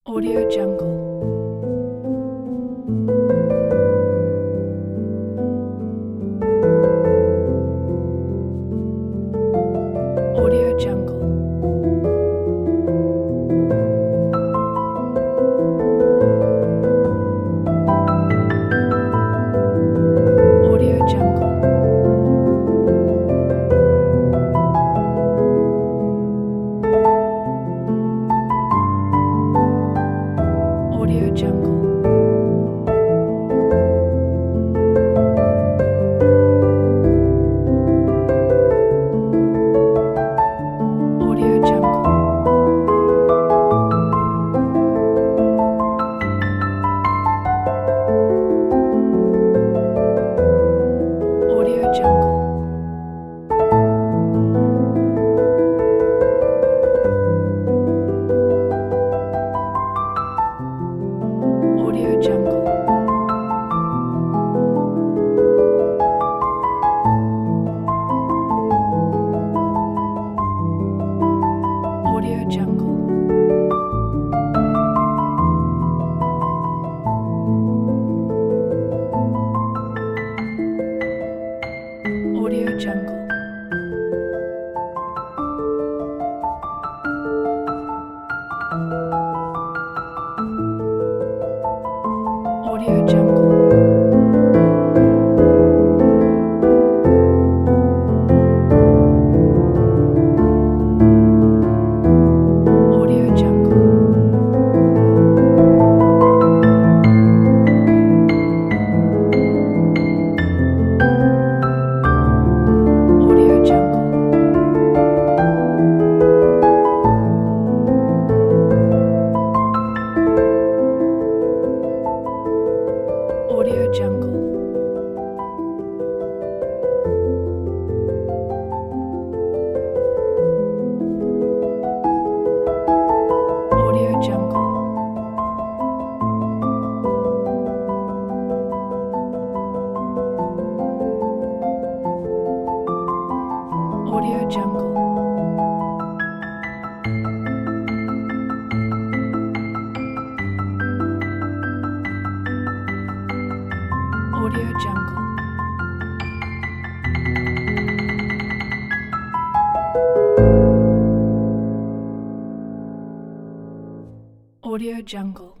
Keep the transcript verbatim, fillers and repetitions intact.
Audio Jungle. Audio Jungle. Audio Jungle. Audio Jungle. Audio Jungle. Audio Jungle. Audio Jungle. Audio Jungle. Audio Jungle. Audio Jungle. Audio Jungle. Audio Jungle. Audio Jungle. Audio Jungle. Audio Jungle. Audio Jungle. Audio Jungle.